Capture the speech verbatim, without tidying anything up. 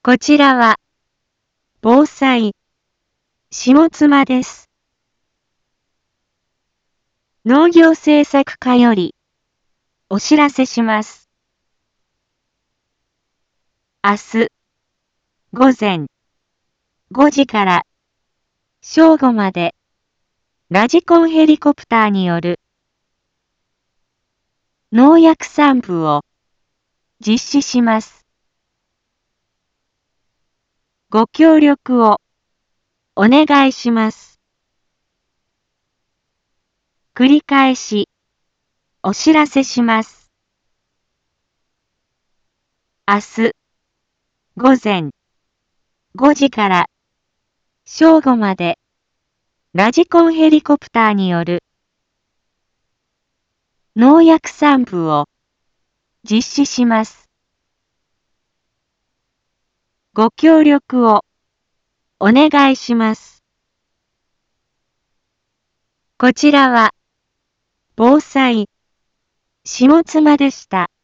こちらは、防災、下妻です。農業政策課より、お知らせします。明日、午前ごじから正午まで、ラジコンヘリコプターによる農薬散布を実施します。ご協力をお願いします。繰り返しお知らせします。明日午前ごじから正午までラジコンヘリコプターによる農薬散布を実施します。ご協力をお願いします。こちらは防災、下妻でした。